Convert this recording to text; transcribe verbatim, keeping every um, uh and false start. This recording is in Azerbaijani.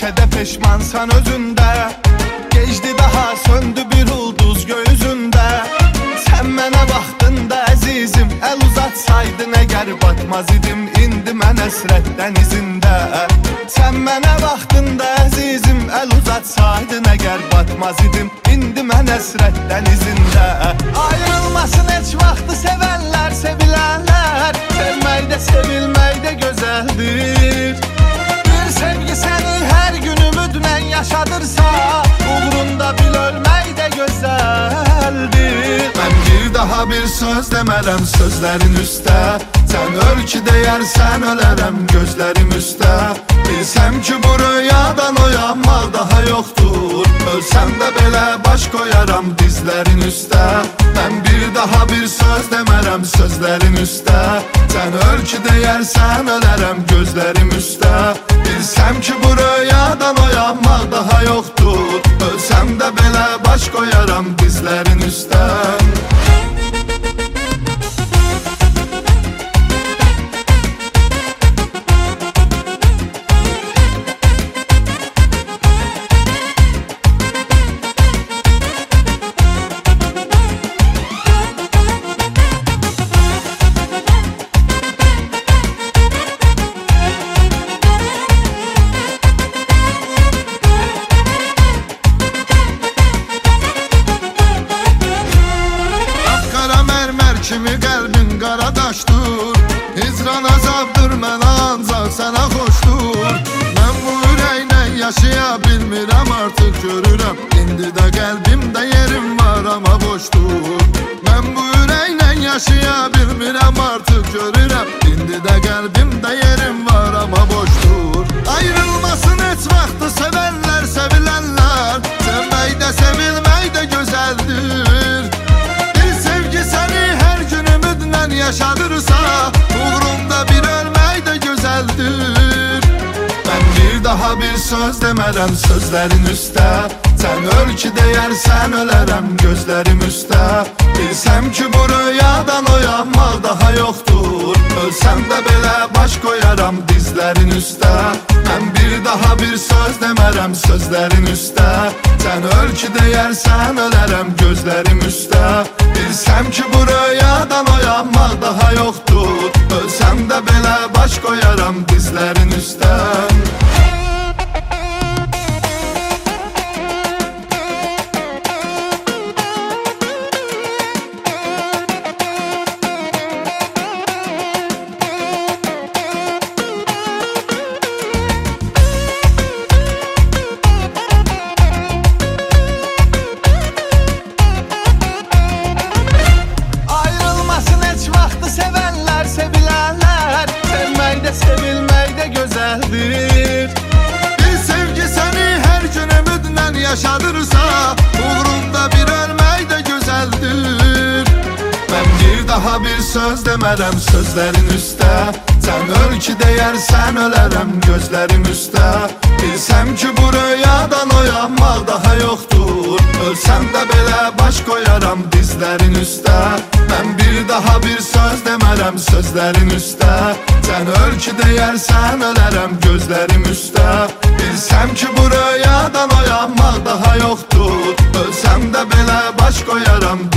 Bəlkə də peşmansan özündə. Gecdi daha söndü bir ulduz göğüzündə. Sən mənə baxdında əzizim, əl uzatsaydın əgər batmaz idim indi mən əsrət dənizində. Sən mənə baxdında əzizim, əl uzatsaydın əgər batmaz idim indi mən əsrət dənizində. Ayrılmasın heç vaxtı sevənlər, sevilənlər. Sevmək də sevilmək də gözəldir. Bir sevgi səni hər gün ümidlə yaşadırsa, uğrunda bil ölmək də gözəldir. Mən bir daha bir söz demərəm sözlərin üstə. Sən öl ki deyərsən ölərəm gözlərim üstə. Bilsəm ki bu rüyadan oyanmaq daha yoxdur. Ölsəm də belə baş qoyaram dizlərin üstə. Mən bir daha bir söz demərəm sözlərin üstə. Sən öl ki deyərsən ölərəm gözlərim üstə. Bilsəm ki bu rüyadan oyanmaq daha yoxdur. Ölsəm də belə baş qoyaram dizlərin üstə. Kimi qəlbin qaradaşdır. Hicran azabdır mənə ancaq sənə xoşdur. Mən bu ürəklə yaşaya bilmirəm artıq görürəm. İndi də qəlbimdə yerim var amma boşdur. Mən bu ürəklə yaşaya bilmirəm artıq görürəm. İndi də qəlbimdə yerim var amma boşdur. Ayrılmasın heç vaxtı sevənlər, sevilənlər. Sevmək də sevilmək də gözəldir. Bir sevgi səni hər gün ümidlə yaşadırsa, uğrunda bir ölmək də gözəldir. Mən bir daha bir söz demərəm sözlərin üstə. Sən öl ki deyərsən ölərəm gözlərim üstə. Bilsəm ki bu rüyadan oyanmaq daha yoxdur. Ölsəm də belə baş qoyaram dizlərin üstə. Mən bir daha bir söz demərəm sözlərin üstə. Sən öl ki deyərsən ölərəm gözlərim üstə. Bilsəm ki bu rüyadan oyanmaq daha yoxdur. Ölsəm də belə baş qoyaram dizlərin üstə. Sevənlər, sevilənlər. Sevmək də sevilmək də gözəldir. Bir sevgi səni hər gün ümidlə yaşadırsa, uğrunda bir ölmək də gözəldir. Mən bir daha bir söz demərəm sözlərin üstə. Sən öl ki deyərsən ölərəm gözlərim üstə. Bilsəm ki bu rüyadan oyanmaq daha yoxdur. Ölsəm də belə baş qoyaram dizlərin üstə. Mən bir daha bir söz demərəm sözlərin üstə. Sən öl ki deyərsən ölərəm gözlərim üstə. Bilsəm ki bu rüyadan oyanmaq daha yoxdur. Ölsəm də belə baş qoyaram